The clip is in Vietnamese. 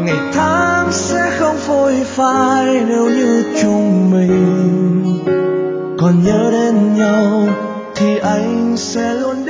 ngày tháng sẽ không phôi phai nếu như chúng mình còn nhớ đến nhau thì anh sẽ luôn